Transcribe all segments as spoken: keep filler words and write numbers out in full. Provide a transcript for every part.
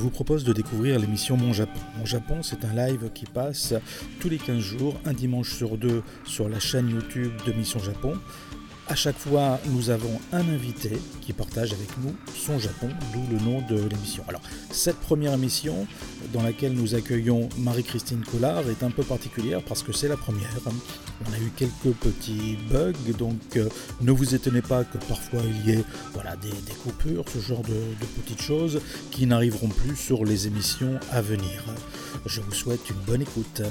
vous propose de découvrir l'émission Mon Japon. Mon Japon, c'est un live qui passe tous les quinze jours, un dimanche sur deux, sur la chaîne YouTube de Mission Japon. À chaque fois, nous avons un invité qui partage avec nous son Japon, d'où le nom de l'émission. Alors, cette première émission, dans laquelle nous accueillons Marie-Christine Collard, est un peu particulière parce que c'est la première. On a eu quelques petits bugs, donc euh, ne vous étonnez pas que parfois il y ait voilà, des, des coupures, ce genre de, de petites choses qui n'arriveront plus sur les émissions à venir. Je vous souhaite une bonne écoute.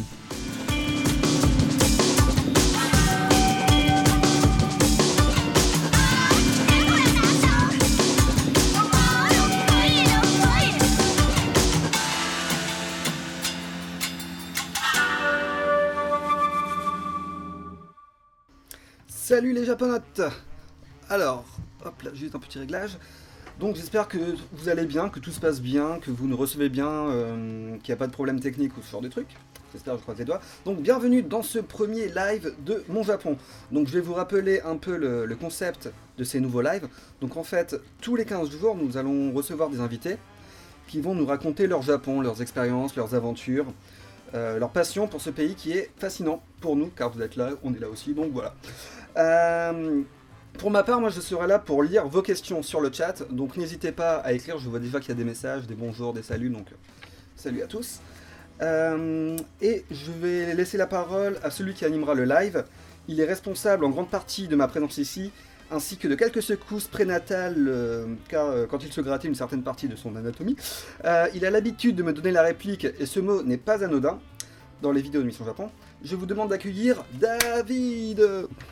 Salut les japonautes. Alors, hop là, juste un petit réglage. Donc j'espère que vous allez bien, que tout se passe bien, que vous nous recevez bien, euh, qu'il n'y a pas de problème technique ou ce genre de trucs. J'espère, je croise les doigts. Donc bienvenue dans ce premier live de Mon Japon. Donc je vais vous rappeler un peu le, le concept de ces nouveaux lives. Donc en fait, tous les quinze jours, nous allons recevoir des invités qui vont nous raconter leur Japon, leurs expériences, leurs aventures, euh, leur passion pour ce pays qui est fascinant pour nous, car vous êtes là, on est là aussi, donc voilà. Euh, pour ma part, moi je serai là pour lire vos questions sur le chat, donc n'hésitez pas à écrire, je vois déjà qu'il y a des messages, des bonjours, des saluts, donc euh, salut à tous. Euh, et je vais laisser la parole à celui qui animera le live. Il est responsable en grande partie de ma présence ici, ainsi que de quelques secousses prénatales, euh, car euh, quand il se grattait une certaine partie de son anatomie, euh, il a l'habitude de me donner la réplique, et ce mot n'est pas anodin, dans les vidéos de Mission Japon. Je vous demande d'accueillir David.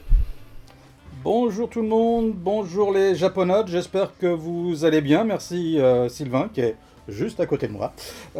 Bonjour tout le monde, bonjour les japonautes, j'espère que vous allez bien, merci euh, Sylvain qui est juste à côté de moi.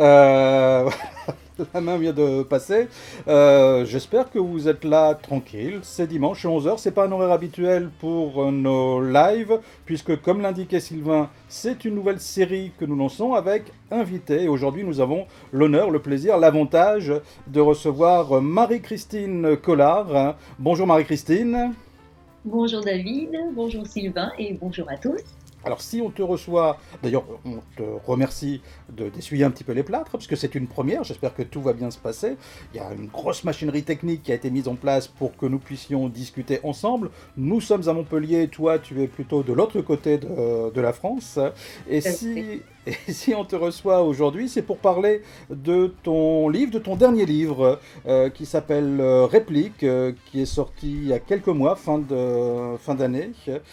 Euh, la main vient de passer. Euh, j'espère que vous êtes là tranquille, c'est dimanche, c'est onze heures, c'est pas un horaire habituel pour euh, nos lives, puisque comme l'indiquait Sylvain, c'est une nouvelle série que nous lançons avec invités. Et aujourd'hui nous avons l'honneur, le plaisir, l'avantage de recevoir Marie-Christine Collard. Bonjour Marie-Christine. Bonjour David, bonjour Sylvain et bonjour à tous. Alors si on te reçoit, d'ailleurs on te remercie de, d'essuyer un petit peu les plâtres, parce que c'est une première, j'espère que tout va bien se passer. Il y a une grosse machinerie technique qui a été mise en place pour que nous puissions discuter ensemble. Nous sommes à Montpellier, toi tu es plutôt de l'autre côté de, de la France. Et si, et si on te reçoit aujourd'hui, c'est pour parler de ton livre, de ton dernier livre, euh, qui s'appelle euh, Réplique, euh, qui est sorti il y a quelques mois, fin, de, fin d'année,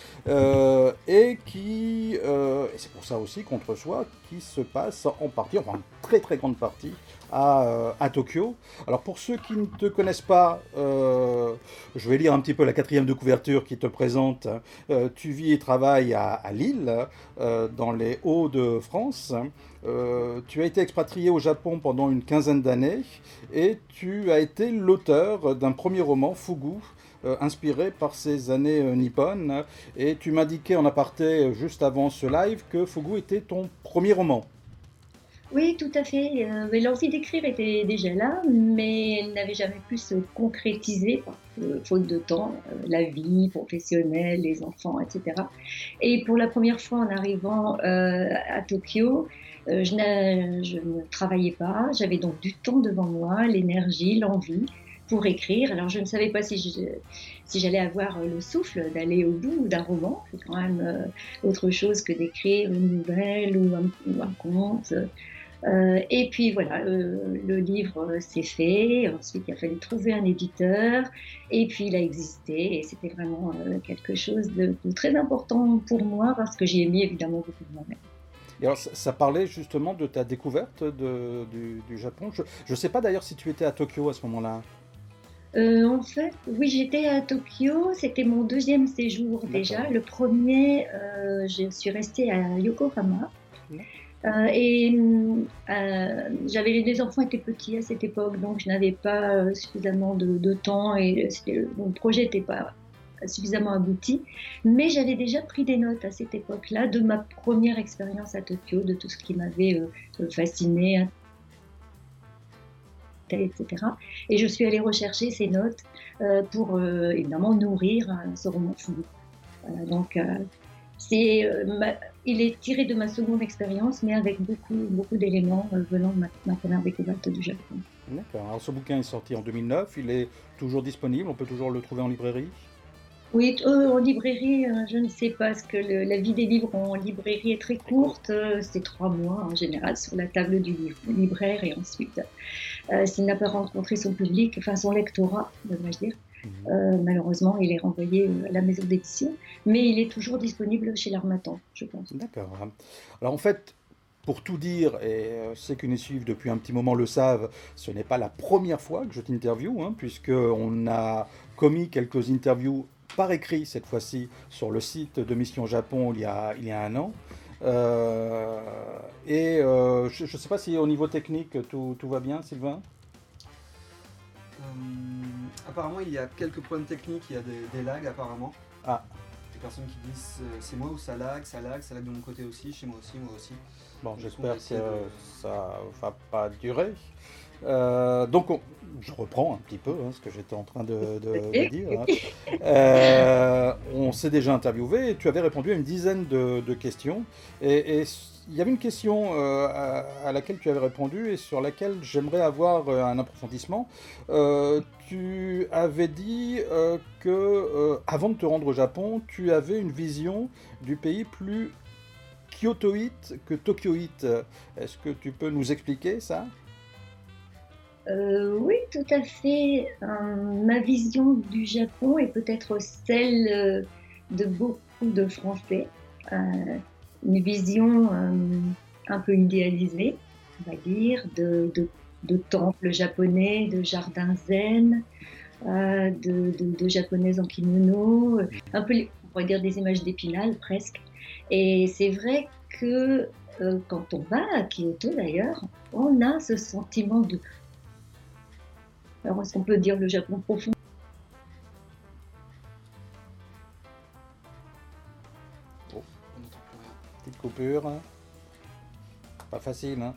euh, et qui, euh, et c'est pour ça aussi qu'on te reçoit, qui se passe en partie, enfin une très très grande partie, à, euh, à Tokyo. Alors pour ceux qui ne te connaissent pas, euh, je vais lire un petit peu la quatrième de couverture qui te présente. Euh, tu vis et travailles à, à Lille, euh, dans les Hauts-de-France. Euh, tu as été expatrié au Japon pendant une quinzaine d'années et tu as été l'auteur d'un premier roman, Fugu, euh, inspiré par ces années euh, nippones. Et tu m'indiquais en aparté, juste avant ce live, que Fugu était ton premier roman. Oui, tout à fait. Euh, l'envie d'écrire était déjà là, mais elle n'avait jamais pu se concrétiser, par euh, faute de temps, euh, la vie professionnelle, les enfants, et cetera. Et pour la première fois en arrivant euh, à Tokyo, euh, je, je ne travaillais pas, j'avais donc du temps devant moi, l'énergie, l'envie pour écrire. Alors je ne savais pas si, je, si j'allais avoir le souffle d'aller au bout d'un roman, c'est quand même euh, autre chose que d'écrire une nouvelle ou un, ou un conte. Euh, et puis voilà, euh, le livre s'est fait, ensuite il a fallu trouver un éditeur, et puis il a existé, et c'était vraiment euh, quelque chose de, de très important pour moi, parce que j'y ai mis évidemment beaucoup de moi-même. Et alors, ça, ça parlait justement de ta découverte de, du, du Japon. Je ne sais pas d'ailleurs si tu étais à Tokyo à ce moment-là. Euh, en fait, oui, j'étais à Tokyo, c'était mon deuxième séjour. D'accord. Déjà. Le premier, euh, je suis restée à Yokohama. Mmh. Euh, et euh, j'avais les deux enfants étaient petits à cette époque, donc je n'avais pas euh, suffisamment de, de temps et mon projet n'était pas suffisamment abouti. Mais j'avais déjà pris des notes à cette époque-là de ma première expérience à Tokyo, de tout ce qui m'avait euh, fasciné, et cetera. Et je suis allée rechercher ces notes euh, pour euh, évidemment nourrir euh, ce roman Fugu. Voilà, donc euh, c'est, euh, ma- il est tiré de ma seconde expérience, mais avec beaucoup, beaucoup d'éléments euh, venant de ma, ma première découverte du Japon. D'accord. Alors ce bouquin est sorti en deux mille neuf, il est toujours disponible, on peut toujours le trouver en librairie? Oui, euh, en librairie, euh, je ne sais pas, parce que le- la vie des livres en librairie est très courte, euh, c'est trois mois en général sur la table du livre- libraire, et ensuite, euh, s'il n'a pas rencontré son public, enfin son lectorat, devrais-je dire, Mhm. euh, malheureusement, il est renvoyé euh, à la maison d'édition, mais il est toujours disponible chez l'Harmattan, je pense. D'accord. Alors en fait, pour tout dire, et euh, ceux qui nous suivent depuis un petit moment le savent, ce n'est pas la première fois que je t'interviewe, hein, puisqu'on a commis quelques interviews par écrit cette fois-ci sur le site de Mission Japon il y a, il y a un an. Euh, et euh, je ne sais pas si au niveau technique tout, tout va bien, Sylvain? Euh, apparemment, il y a quelques problèmes techniques, il y a des, des lags apparemment. Ah, Des personnes qui disent euh, c'est moi ou ça lag, ça lag, ça lag de mon côté aussi, chez moi aussi, moi aussi. bon, Du coup, on j'espère va que essayer de- ça va pas durer. Euh, donc, on- je reprends un petit peu hein, ce que j'étais en train de, de- de Et, dire. Hein. Euh, on s'est déjà interviewé et tu avais répondu à une dizaine de, de questions. Et, et s- il y avait une question euh, à, à laquelle tu avais répondu et sur laquelle j'aimerais avoir euh, un approfondissement. Euh, tu avais dit euh, que, euh, avant de te rendre au Japon, tu avais une vision du pays plus kyotoïte que tokyoïte. Est-ce que tu peux nous expliquer ça? euh, oui, tout à fait. Euh, ma vision du Japon est peut-être celle euh, de beaucoup de Français. Euh, une vision euh, un peu idéalisée, on va dire, de, de, de temples japonais, de jardins zen, euh, de, de, de japonaises en kimono, euh, un peu, les- on pourrait dire des images d'Épinal presque. Et c'est vrai que euh, quand on va à Kyoto d'ailleurs, on a ce sentiment de, alors est-ce qu'on peut dire le Japon profond? Oh, On n'entend plus rien. petite coupure. Hein. Pas facile, hein?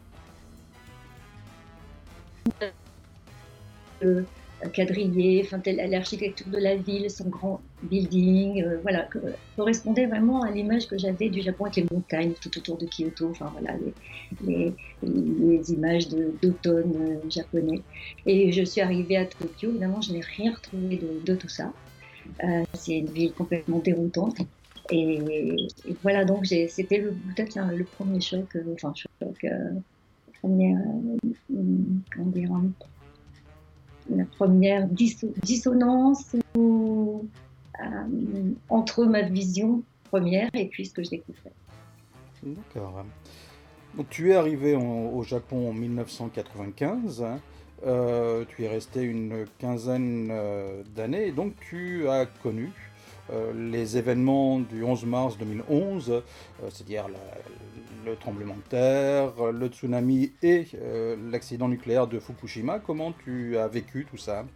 euh, quadrillé, enfin, tel- l'architecture de la ville, son grand building, euh, voilà, que- correspondait vraiment à l'image que j'avais du Japon avec les montagnes tout autour de Kyoto, enfin voilà, les, les, les images de- d'automne euh, japonais. Et je suis arrivée à Tokyo, évidemment, je n'ai rien retrouvé de, de tout ça. Euh, c'est une ville complètement déroutante. Et, et voilà, donc j'ai- c'était le- peut-être le, le premier choc, euh, enfin choc, euh, première, euh, comment dire, hein, la première disso- dissonance ou, euh, entre ma vision première et puis ce que je découvrais. D'accord. Donc, tu es arrivé en- au Japon en mille neuf cent quatre-vingt-quinze. Hein. Euh, tu y es resté une quinzaine euh, d'années et donc tu as connu euh, les événements du onze mars deux mille onze, euh, c'est-à-dire la- le tremblement de terre, le tsunami et euh, l'accident nucléaire de Fukushima. Comment tu as vécu tout ça?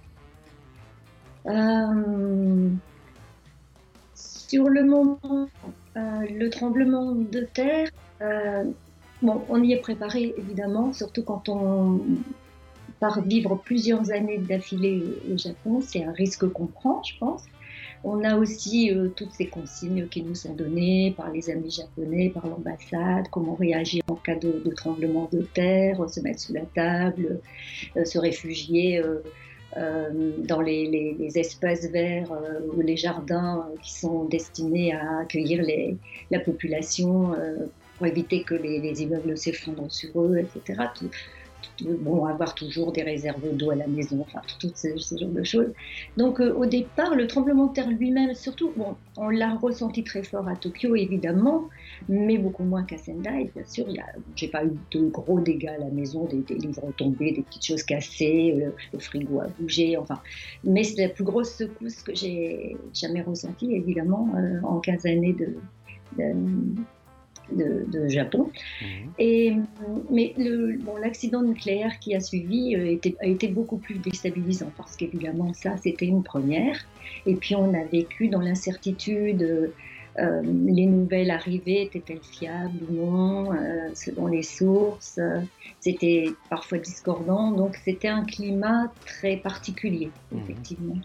Euh, sur le moment, euh, le tremblement de terre, euh, bon, on y est préparé évidemment, surtout quand on part vivre plusieurs années d'affilée au au Japon, c'est un risque qu'on prend, je pense. On a aussi euh, toutes ces consignes qui nous sont données par les amis japonais, par l'ambassade, comment réagir en cas de, de tremblement de terre, se mettre sous la table, euh, se réfugier euh, euh, dans les, les- les espaces verts euh, ou les jardins euh, qui sont destinés à accueillir les- la population euh, pour éviter que les, les immeubles s'effondrent sur eux, et cetera. Tout- bon, avoir toujours des réserves d'eau à la maison, enfin, tout, tout ce, ce genre de choses. Donc, euh, au départ, le tremblement de terre lui-même, surtout, bon, on l'a ressenti très fort à Tokyo, évidemment, mais beaucoup moins qu'à Sendai, bien sûr. Il y a, j'ai pas eu de gros dégâts à la maison, des, des livres tombés, des petites choses cassées, le, le frigo a bougé, enfin. Mais c'est la plus grosse secousse que j'ai jamais ressentie, évidemment, euh, en quinze années de, de, de, de Japon. Mhm. Et, mais le, bon, l'accident nucléaire qui a suivi euh, était, a été beaucoup plus déstabilisant parce qu'évidemment ça c'était une première et puis on a vécu dans l'incertitude, euh, les nouvelles arrivées étaient-elles fiables ou non, euh, selon les sources, euh, c'était parfois discordant, donc c'était un climat très particulier Mhm. effectivement.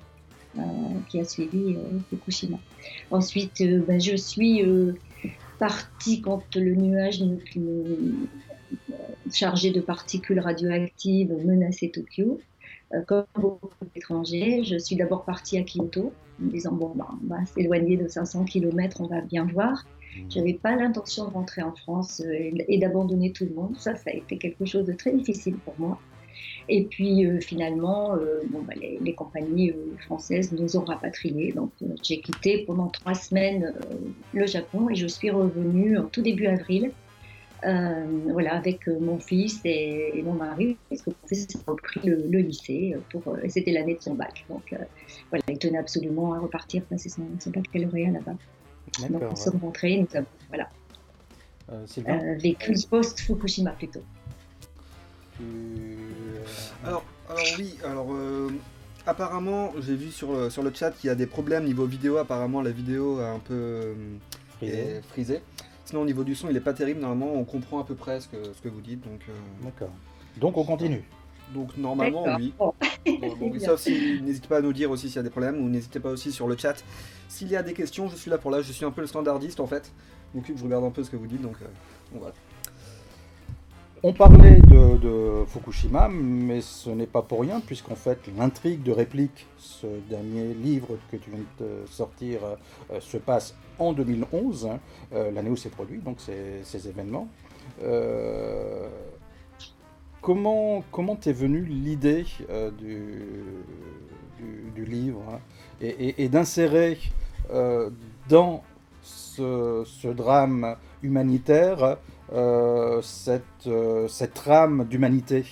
euh, qui a suivi euh, Fukushima. Ensuite, euh, ben, je suis euh, partie quand le nuage me, me, chargé de particules radioactives menaçait Tokyo. Euh, comme beaucoup d'étrangers, je suis d'abord partie à Kyoto, en me disant bon, ben, on va s'éloigner de cinq cents kilomètres, on va bien voir. Je n'avais pas l'intention de rentrer en France euh, et, et d'abandonner tout le monde. Ça, ça a été quelque chose de très difficile pour moi. Et puis euh, finalement, euh, bon, bah, les, les compagnies euh, françaises nous ont rapatriés. Donc euh, j'ai quitté pendant trois semaines euh, le Japon et je suis revenue en tout début avril. Euh, voilà, avec euh, mon fils et, et mon mari, parce que mon fils a repris le, le lycée, pour, euh, c'était l'année de son bac. Donc euh, voilà, il tenait absolument à repartir passer son, son baccalauréat là-bas. D'accord, Donc nous sommes rentrés, nous avons voilà, Euh, Sylvain, euh, vécu post-Fukushima plutôt. tu- Alors, alors oui, alors euh, apparemment, j'ai vu sur le, sur le chat qu'il y a des problèmes niveau vidéo. Apparemment, la vidéo a un peu euh, Frisé. est frisée. Sinon, au niveau du son, il est pas terrible. Normalement, on comprend à peu près ce que, ce que vous dites. Donc, euh, D'accord. Donc on continue. donc normalement, D'accord. oui. Bon. Bon, donc, bien. sauf si, n'hésitez pas à nous dire aussi s'il y a des problèmes, ou n'hésitez pas aussi sur le chat. S'il y a des questions, je suis là pour là. Je suis un peu le standardiste en fait. Donc, je regarde un peu ce que vous dites. Donc, euh, donc voilà. On parlait de, de Fukushima, mais ce n'est pas pour rien, puisqu'en fait, l'intrigue de Réplique, ce dernier livre que tu viens de sortir, euh, se passe en deux mille onze, hein, euh, l'année où s'est produit, donc ces, ces événements. Euh, comment comment t'es venue l'idée euh, du, du, du livre, hein, et, et- et d'insérer euh, dans ce, ce drame humanitaire euh, cette, euh, cette trame d'humanité?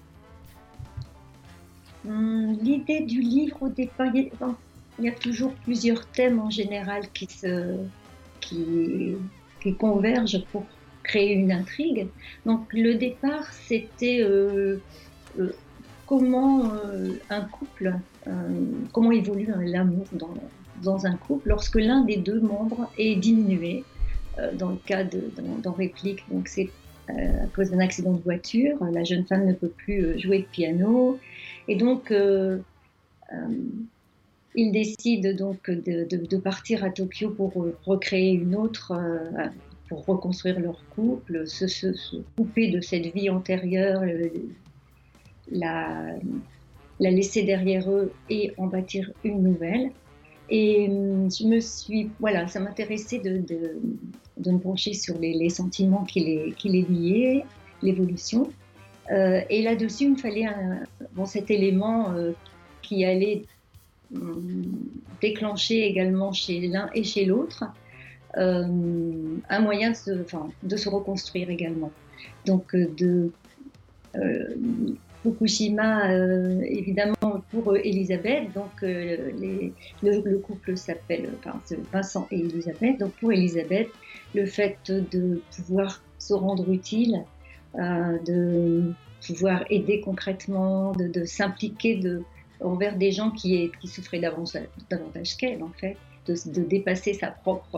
Hum, L'idée du livre au départ, il y, a, bon, il y a toujours plusieurs thèmes en général qui, se, qui, qui convergent pour créer une intrigue. Donc le départ, c'était euh, euh, comment euh, un couple, euh, comment évolue l'amour dans, dans un couple lorsque l'un des deux membres est diminué. Euh, dans le cas de dans, dans Réplique, donc c'est euh, à cause d'un accident de voiture, la jeune femme ne peut plus euh, jouer de piano, et donc euh, euh, ils décident donc de, de, de partir à Tokyo pour euh, recréer une autre, euh, pour reconstruire leur couple, se, se, se couper de cette vie antérieure, euh, la, la laisser derrière eux et en bâtir une nouvelle. Et euh, je me suis, voilà, ça m'intéressait de, de, de me pencher sur les, les sentiments qui les, qui les liaient, l'évolution. Euh, et là-dessus, il me fallait un, bon, cet élément euh, qui allait euh, déclencher également chez l'un et chez l'autre euh, un moyen de se, enfin, de se reconstruire également. Donc, euh, de euh, Fukushima, euh, évidemment, pour euh, Elisabeth, donc euh, les, le, le couple s'appelle enfin, Vincent et Elisabeth. Donc pour Elisabeth, le fait de pouvoir se rendre utile, euh, de pouvoir aider concrètement, de, de s'impliquer de, envers des gens qui, est, qui souffraient davantage, davantage qu'elle, en fait, de, de dépasser sa propre,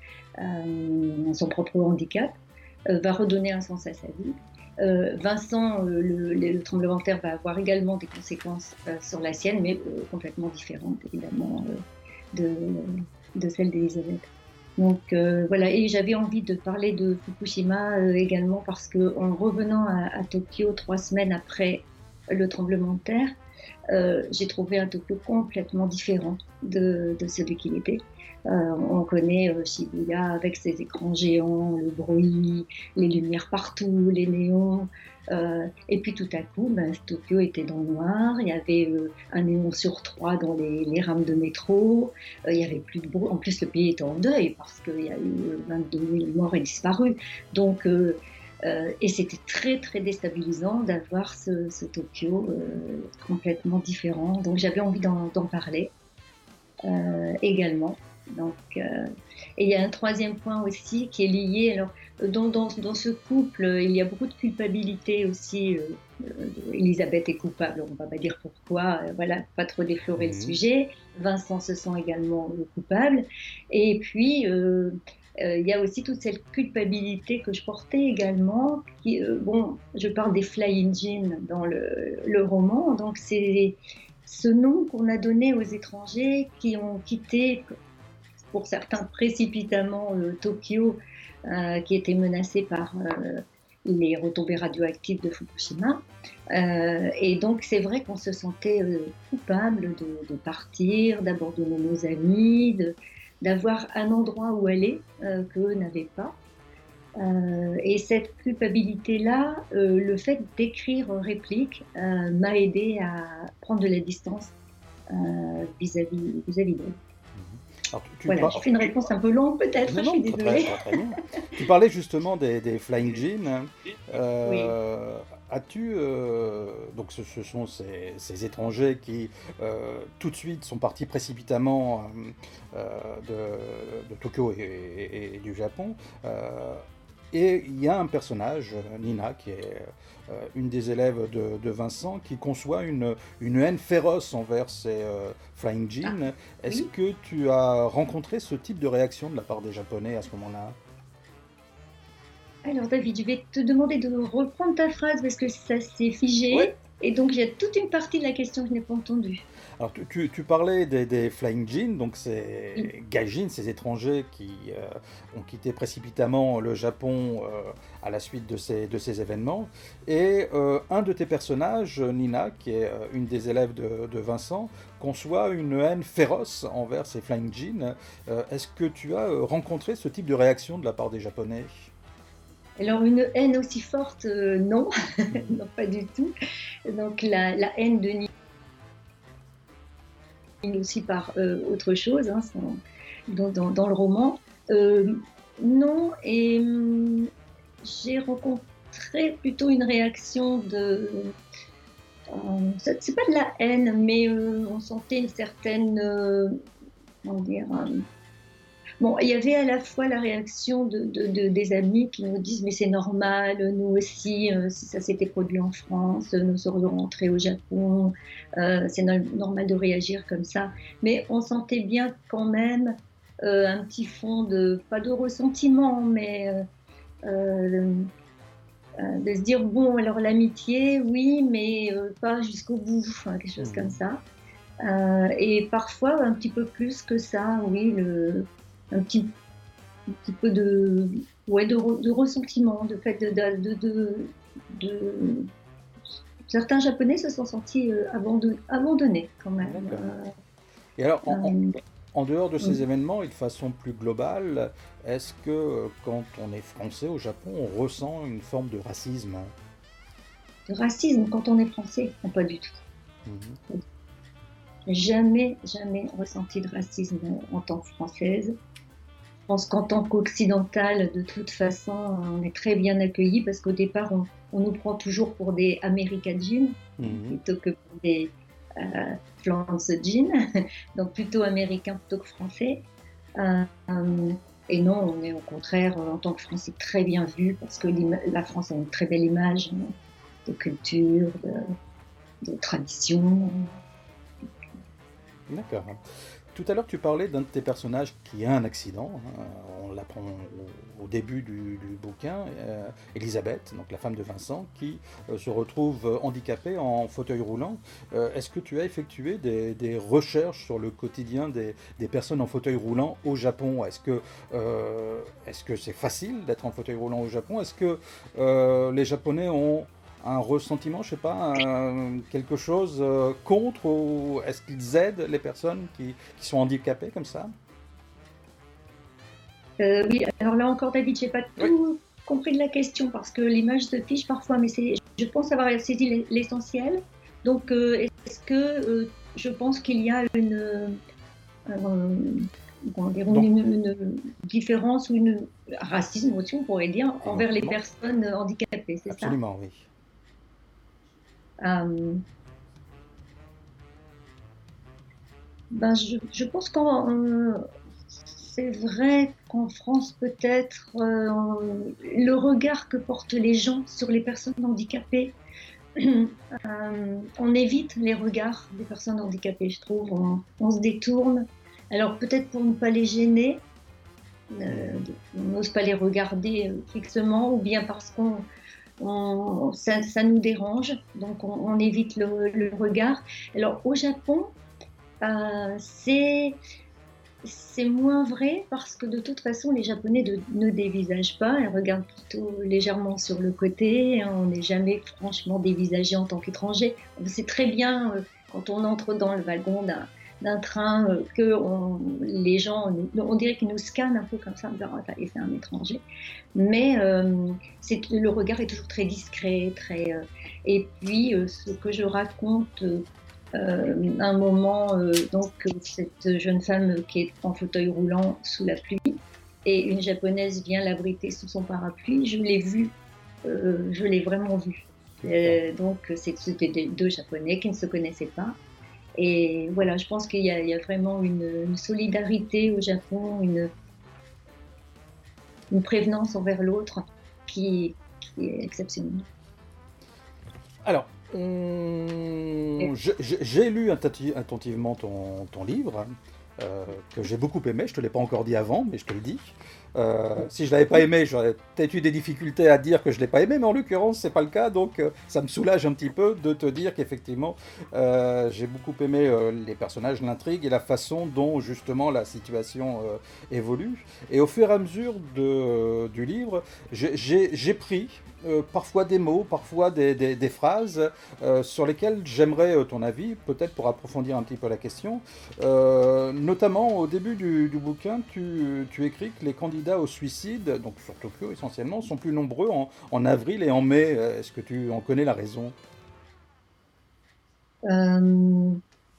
euh, son propre handicap, euh, va redonner un sens à sa vie. Euh, Vincent, euh, le, le tremblement de terre va avoir également des conséquences euh, sur la sienne, mais euh, complètement différentes évidemment euh, de, de celle d'Elisabeth. Donc euh, voilà, et j'avais envie de parler de Fukushima euh, également parce qu'en revenant à, à Tokyo trois semaines après le tremblement de terre, euh, j'ai trouvé un Tokyo complètement différent de, de celui qu'il était. Euh, on connaît euh, Shibuya avec ses écrans géants, le bruit, les lumières partout, les néons. Euh, et puis tout à coup, ben, Tokyo était dans le noir. Il y avait euh, un néon sur trois dans les, les rames de métro. Euh, il n'y avait plus de bruit. En plus, le pays était en deuil parce qu'il y a eu vingt-deux mille morts et disparus. Donc, euh, euh, et c'était très très déstabilisant d'avoir ce, ce Tokyo euh, complètement différent. Donc j'avais envie d'en, d'en parler euh, également. Donc, euh, et il y a un troisième point aussi qui est lié. Alors, dans, dans, dans ce couple, il y a beaucoup de culpabilité aussi. Euh, euh, Elisabeth est coupable, on ne va pas dire pourquoi. Euh, voilà, pas trop déflorer mmh. le sujet. Vincent se sent également euh, coupable. Et puis, euh, euh, il y a aussi toute cette culpabilité que je portais également. Qui, euh, bon, je parle des fly engines dans le, le roman. Donc, c'est ce nom qu'on a donné aux étrangers qui ont quitté, pour certains précipitamment, euh, Tokyo, euh, qui était menacé par euh, les retombées radioactives de Fukushima. Euh, et donc c'est vrai qu'on se sentait euh, coupable de, de partir, d'abandonner nos amis, de, d'avoir un endroit où aller euh, qu'eux n'avaient pas. Euh, et cette culpabilité-là, euh, le fait d'écrire Réplique euh, m'a aidé à prendre de la distance euh, vis-à-vis, vis-à-vis d'elle. Alors, tu, tu voilà, par... je fais une réponse un peu longue peut-être, non, je suis non, désolée. Très, très bien. Tu parlais justement des, des Flying Djinn. Euh, oui. As-tu, euh, donc ce, ce sont ces, ces étrangers qui euh, tout de suite sont partis précipitamment euh, de, de Tokyo et, et, et du Japon. Euh, et il y a un personnage, Nina, qui est euh, une des élèves de, de Vincent, qui conçoit une, une haine féroce envers ces euh, Flying Djinn. Ah, Est-ce oui. que tu as rencontré ce type de réaction de la part des Japonais à ce moment-là ? Alors David, je vais te demander de reprendre ta phrase parce que ça s'est figé. Ouais. Et donc il y a toute une partie de la question que je n'ai pas entendue. Alors tu, tu, tu parlais des, des Flying Djinn, donc ces oui. gaijins, ces étrangers qui euh, ont quitté précipitamment le Japon euh, à la suite de ces, de ces événements. Et euh, un de tes personnages, Nina, qui est euh, une des élèves de, de Vincent, conçoit une haine féroce envers ces Flying Djinn. Euh, est-ce que tu as rencontré ce type de réaction de la part des Japonais ? Alors une haine aussi forte, euh, non, non, pas du tout. Donc la, la haine de Nina aussi par euh, autre chose, hein, dans, dans, dans le roman. Euh, non, et hum, j'ai rencontré plutôt une réaction de... Euh, c'est pas de la haine, mais euh, on sentait une certaine... Euh, comment dire... Euh, Bon, il y avait à la fois la réaction de, de, de, des amis qui nous disent « mais c'est normal, nous aussi, euh, si ça s'était produit en France, nous serions rentrés au Japon, euh, c'est no- normal de réagir comme ça ». Mais on sentait bien quand même euh, un petit fond de, pas de ressentiment, mais euh, euh, euh, de se dire « bon, alors l'amitié, oui, mais euh, pas jusqu'au bout », enfin, quelque chose mmh. comme ça. Euh, et parfois un petit peu plus que ça, oui, le... Un petit, un petit peu de, ouais, de, de ressentiment, de fait de, de, de, de... Certains Japonais se sont sentis euh, abandonnés quand même. Euh, Et alors, en, en, en dehors de ces oui. événements et de façon plus globale, est-ce que quand on est français au Japon, on ressent une forme de racisme ? De racisme quand on est français ? Non, pas du tout. Mm-hmm. Jamais, jamais ressenti de racisme en tant que française. Je pense qu'en tant qu'occidentale, de toute façon, on est très bien accueillis parce qu'au départ, on, on nous prend toujours pour des American Jeans mm-hmm. plutôt que pour des euh, France Jeans, donc plutôt américains plutôt que français. Euh, euh, et non, on est au contraire, en tant que Français, très bien vu parce que la France a une très belle image de culture, de, de tradition. D'accord. Tout à l'heure, tu parlais d'un de tes personnages qui a un accident. Hein, on l'apprend au, au début du, du bouquin. Euh, Elisabeth, donc la femme de Vincent, qui euh, se retrouve handicapée en fauteuil roulant. Euh, est-ce que tu as effectué des, des recherches sur le quotidien des, des personnes en fauteuil roulant au Japon ? Est-ce que, euh, est-ce que c'est facile d'être en fauteuil roulant au Japon ? Est-ce que euh, les Japonais ont un ressentiment, je sais pas, un, quelque chose euh, contre, ou est-ce qu'ils aident les personnes qui, qui sont handicapées comme ça ? euh, Oui, alors là encore David, j'ai pas tout oui. compris de la question parce que l'image se fiche parfois, mais c'est, je pense avoir saisi l'essentiel. Donc euh, est-ce que euh, je pense qu'il y a une, euh, comment dire, une, une, une différence ou une un racisme aussi, on pourrait dire, envers les personnes handicapées, c'est ça ? Absolument, oui. Euh, ben je, je pense qu'en euh, c'est vrai qu'en France peut-être euh, le regard que portent les gens sur les personnes handicapées, euh, on évite les regards des personnes handicapées, je trouve, on, on se détourne. Alors peut-être pour ne pas les gêner, euh, on n'ose pas les regarder fixement, ou bien parce qu'on on, ça, ça nous dérange, donc on, on évite le, le regard. Alors au Japon, euh, c'est, c'est moins vrai parce que de toute façon, les Japonais de, ne dévisagent pas, ils regardent plutôt légèrement sur le côté, on n'est jamais franchement dévisagé en tant qu'étranger. On sait très bien, euh, quand on entre dans le wagon d'un d'un train, euh, que on, les gens, on dirait qu'ils nous scannent un peu comme ça, et c'est un étranger. Mais euh, c'est, le regard est toujours très discret, très. Euh, et puis, euh, ce que je raconte, euh, un moment, euh, donc cette jeune femme qui est en fauteuil roulant sous la pluie, et une japonaise vient l'abriter sous son parapluie. Je l'ai vue, euh, je l'ai vraiment vue. Euh, donc, c'était deux Japonais qui ne se connaissaient pas. Et voilà, je pense qu'il y a, il y a vraiment une, une solidarité au Japon, une, une prévenance envers l'autre qui, qui est exceptionnelle. Alors, on... j'ai lu attentivement ton, ton livre, euh, que j'ai beaucoup aimé. Je ne te l'ai pas encore dit avant, mais je te le dis. Euh, si je ne l'avais pas aimé, j'aurais peut-être eu des difficultés à dire que je ne l'ai pas aimé, mais en l'occurrence, ce n'est pas le cas, donc euh, ça me soulage un petit peu de te dire qu'effectivement, euh, j'ai beaucoup aimé euh, les personnages, l'intrigue et la façon dont justement la situation euh, évolue. Et au fur et à mesure de, euh, du livre, j'ai pris euh, parfois des mots, parfois des, des, des phrases euh, sur lesquelles j'aimerais euh, ton avis, peut-être pour approfondir un petit peu la question. Euh, notamment au début du, du bouquin, tu, tu écris que les candidats au suicide, donc sur Tokyo essentiellement, sont plus nombreux en, en avril et en mai. Est-ce que tu en connais la raison? euh,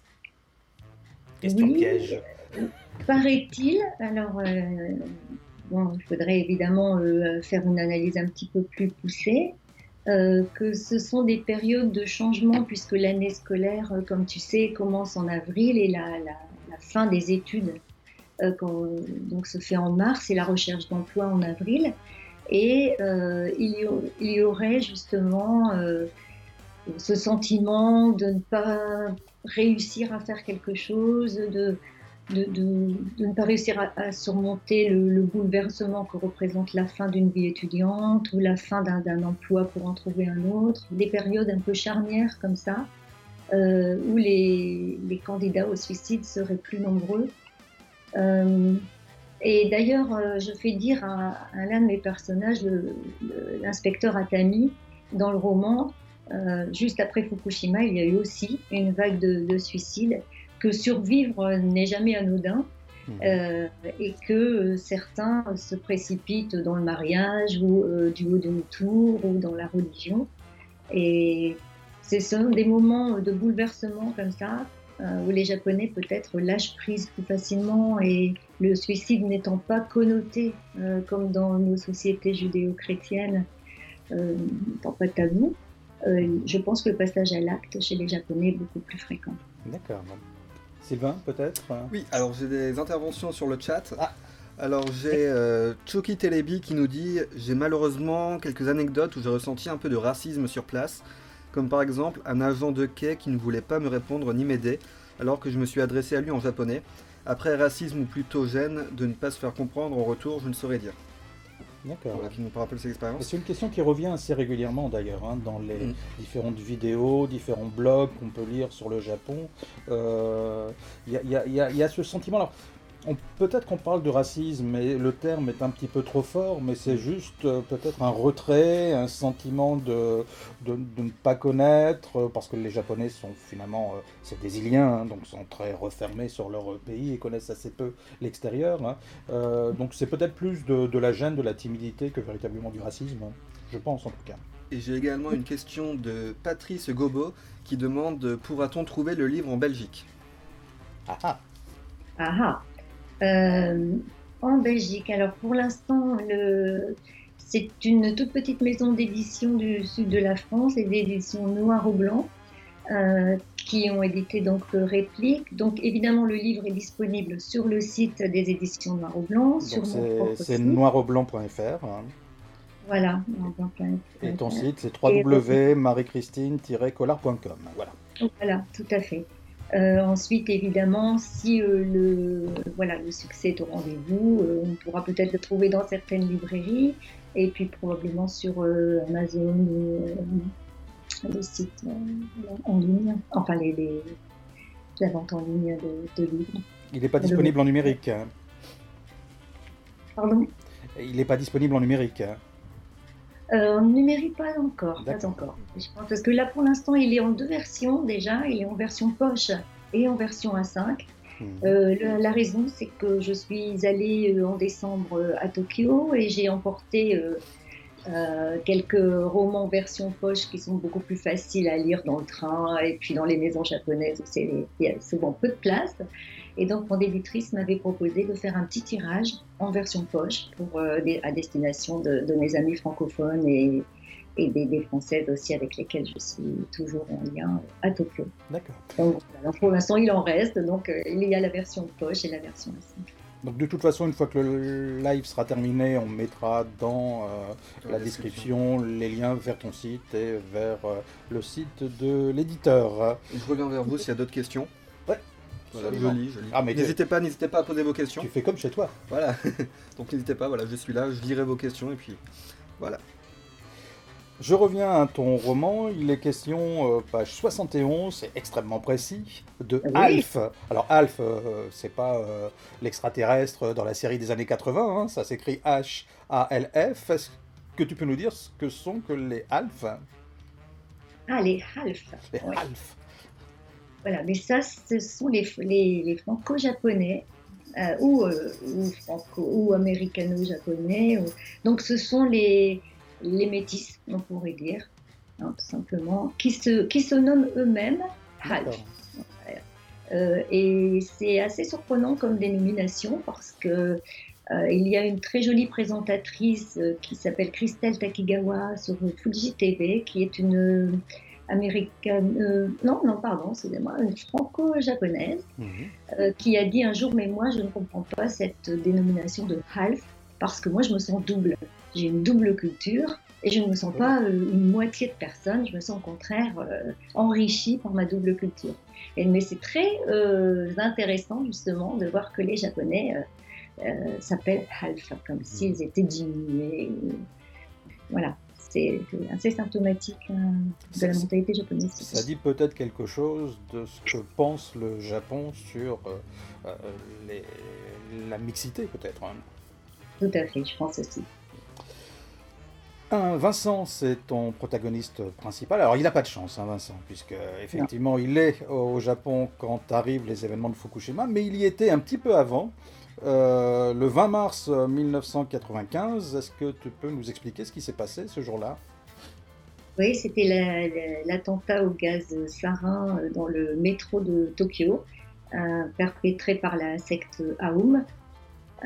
Question oui, piège. Paraît-il, alors euh, bon, il faudrait évidemment euh, faire une analyse un petit peu plus poussée, euh, que ce sont des périodes de changement puisque l'année scolaire, euh, comme tu sais, commence en avril et la, la, la fin des études euh, quand, donc se fait en mars et la recherche d'emploi en avril. Et euh, il, y, il y aurait justement euh, ce sentiment de ne pas réussir à faire quelque chose, de, de, de, de ne pas réussir à, à surmonter le, le bouleversement que représente la fin d'une vie étudiante ou la fin d'un, d'un emploi pour en trouver un autre, des périodes un peu charnières comme ça, euh, où les, les candidats au suicide seraient plus nombreux. Euh, et d'ailleurs, euh, je fais dire à, à l'un de mes personnages, le, le, l'inspecteur Atami, dans le roman, euh, juste après Fukushima, il y a eu aussi une vague de, de suicides, que survivre n'est jamais anodin, mmh. euh, et que euh, certains se précipitent dans le mariage ou euh, du haut d'une tour ou dans la religion. Et ce sont des moments de bouleversement comme ça, euh, où les Japonais peut-être lâchent prise plus facilement, et le suicide n'étant pas connoté euh, comme dans nos sociétés judéo-chrétiennes, euh, n'étant pas tabou, euh, je pense que le passage à l'acte chez les Japonais est beaucoup plus fréquent. D'accord. Sylvain, peut-être? Oui, alors j'ai des interventions sur le chat. Ah. Alors j'ai euh, Choki Telebi qui nous dit « J'ai malheureusement quelques anecdotes où j'ai ressenti un peu de racisme sur place, comme par exemple un agent de quai qui ne voulait pas me répondre ni m'aider, alors que je me suis adressé à lui en japonais. Après, racisme ou plutôt gêne de ne pas se faire comprendre en retour, je ne saurais dire. » D'accord. Voilà, qui nous rappelle ses expériences. C'est une question qui revient assez régulièrement d'ailleurs, hein, dans les mmh. différentes vidéos, différents blogs qu'on peut lire sur le Japon. Il euh, y, y, y, y a ce sentiment. Alors, on, peut-être qu'on parle de racisme, mais le terme est un petit peu trop fort, mais c'est juste euh, peut-être un retrait, un sentiment de, de, de ne pas connaître, parce que les Japonais sont finalement, euh, c'est des Iliens, hein, donc sont très refermés sur leur pays et connaissent assez peu l'extérieur. Hein. Euh, donc c'est peut-être plus de, de la gêne, de la timidité que véritablement du racisme, hein, je pense en tout cas. Et j'ai également une question de Patrice Gobo qui demande « Pourra-t-on trouver le livre en Belgique ?» Ah ah Ah ah Euh, en Belgique, alors pour l'instant, le... c'est une toute petite maison d'édition du sud de la France, et d'édition noir ou blanc, euh, qui ont édité donc Réplique. Donc évidemment, le livre est disponible sur le site des éditions noir ou blanc, donc sur mon propre site. C'est noir ou blanc point f r. Hein. Voilà, noir ou blanc point f r. Et ton site, c'est w w w point marie christine tiret collard point com. Voilà. Voilà, tout à fait. Euh, ensuite, évidemment, si euh, le, voilà, le succès est au rendez-vous, euh, on pourra peut-être le trouver dans certaines librairies et puis probablement sur euh, Amazon ou euh, les sites euh, en ligne, enfin les, les, la vente en ligne de, de livres. Il n'est pas disponible en numérique. Hein. Pardon ? Il n'est pas disponible en numérique. Hein. Euh, on ne numérique pas encore, D'accord. pas encore. Je pense, parce que là, pour l'instant, il est en deux versions déjà. Il est en version poche et en version A cinq. Mmh. Euh, le, la raison, c'est que je suis allée euh, en décembre à Tokyo et j'ai emporté euh, euh, quelques romans version poche qui sont beaucoup plus faciles à lire dans le train et puis dans les maisons japonaises où il y a souvent peu de place. Et donc, mon éditrice m'avait proposé de faire un petit tirage en version poche pour, euh, des, à destination de, de mes amis francophones et, et des, des Françaises aussi avec lesquelles je suis toujours en lien à Tokyo. D'accord. Donc, alors pour l'instant, il en reste. Donc, euh, il y a la version poche et la version A cinq. Donc, de toute façon, une fois que le live sera terminé, on mettra dans euh, la description les liens vers ton site et vers euh, le site de l'éditeur. Je reviens vers vous s'il y a d'autres questions. Ouais. Voilà, je lis, je lis. Ah, mais n'hésitez pas, n'hésitez pas à poser vos questions. Tu fais comme chez toi. Voilà. Donc n'hésitez pas, voilà, je suis là, je lirai vos questions et puis voilà. Je reviens à ton roman, il est question, euh, page soixante et onze, c'est extrêmement précis, de oui. Alf. Alors Alf, euh, c'est pas euh, l'extraterrestre dans la série des années quatre-vingts, hein, ça s'écrit H A L F. Est-ce que tu peux nous dire ce que sont que les Alf ? Ah, les Alf. Les ouais. Alf. Voilà, mais ça, ce sont les, les, les franco-japonais euh, ou, euh, ou, franco, ou américano-japonais. Ou... Donc, ce sont les, les métis, on pourrait dire, hein, tout simplement, qui se, qui se nomment eux-mêmes Alf. Euh, et c'est assez surprenant comme dénomination parce que euh, il y a une très jolie présentatrice euh, qui s'appelle Christelle Takigawa sur Fuji T V, qui est une américaine, euh, non, non, pardon, excusez-moi, une franco-japonaise, mmh. euh, qui a dit un jour, mais moi, je ne comprends pas cette dénomination de half, parce que moi, je me sens double. J'ai une double culture, et je ne me sens pas euh, une moitié de personne, je me sens au contraire euh, enrichie par ma double culture. Et, mais c'est très euh, intéressant, justement, de voir que les Japonais euh, euh, s'appellent half, comme mmh. s'ils étaient diminués. Voilà. C'est assez symptomatique hein, de la mentalité japonaise. Ça dit peut-être quelque chose de ce que pense le Japon sur euh, euh, les, la mixité, peut-être. Hein. Tout à fait, je pense aussi. Un, Vincent, c'est ton protagoniste principal. Alors, il n'a pas de chance, hein, Vincent, puisque effectivement, non. il est au Japon quand arrivent les événements de Fukushima, mais il y était un petit peu avant. Euh, le vingt mars mille neuf cent quatre-vingt-quinze, est-ce que tu peux nous expliquer ce qui s'est passé ce jour-là ? Oui, c'était la, la, l'attentat au gaz sarin dans le métro de Tokyo, euh, perpétré par la secte Aum. Euh,